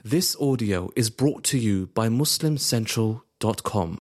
This audio is brought to you by MuslimCentral.com.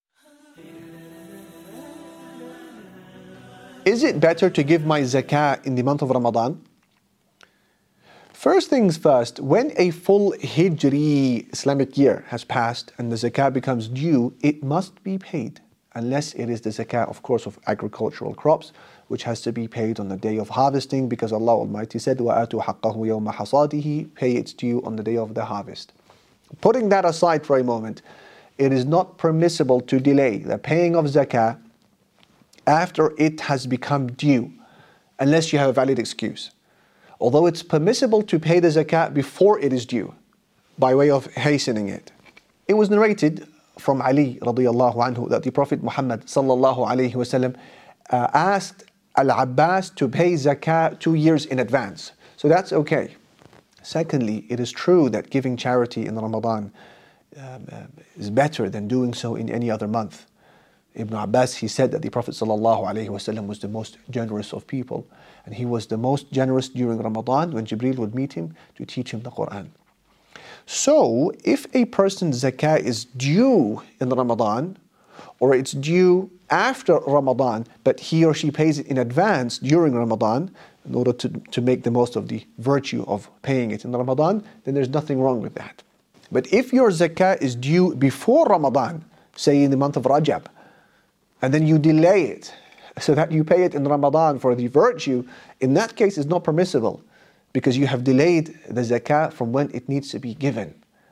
Is it better to give my zakah in the month of Ramadan? First things first, when a full Hijri Islamic year has passed and the zakah becomes due, it must be paid. Unless it is the zakah, of course, of agricultural crops, which has to be paid on the day of harvesting, because Allah Almighty said, وَآتُوا حَقَّهُ يَوْمَ حَصَادِهِ, pay its due on the day of the harvest. Putting that aside for a moment, it is not permissible to delay the paying of zakah after it has become due, unless you have a valid excuse. Although it's permissible to pay the zakat before it is due, by way of hastening it. It was narrated from Ali radiallahu anhu that the Prophet Muhammad sallallahu alayhi wasallam asked Al-Abbas to pay zakat 2 years in advance. So that's okay. Secondly, it is true that giving charity in Ramadan is better than doing so in any other month. Ibn Abbas, he said that the Prophet ﷺ was the most generous of people, and he was the most generous during Ramadan when Jibreel would meet him to teach him the Quran. So, if a person's zakah is due in Ramadan, or it's due after Ramadan, but he or she pays it in advance during Ramadan, in order to make the most of the virtue of paying it in Ramadan, then there's nothing wrong with that. But if your zakah is due before Ramadan, say in the month of Rajab, and then you delay it so that you pay it in Ramadan for the virtue, in that case it's not permissible, because you have delayed the zakah from when it needs to be given.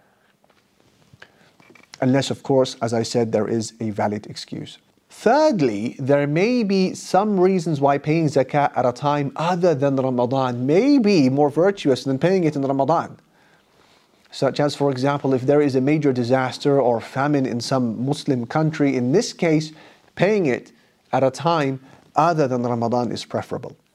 Unless, of course, as I said, there is a valid excuse. Thirdly, there may be some reasons why paying zakah at a time other than Ramadan may be more virtuous than paying it in Ramadan. Such as, for example, if there is a major disaster or famine in some Muslim country, in this case, paying it at a time other than Ramadan is preferable.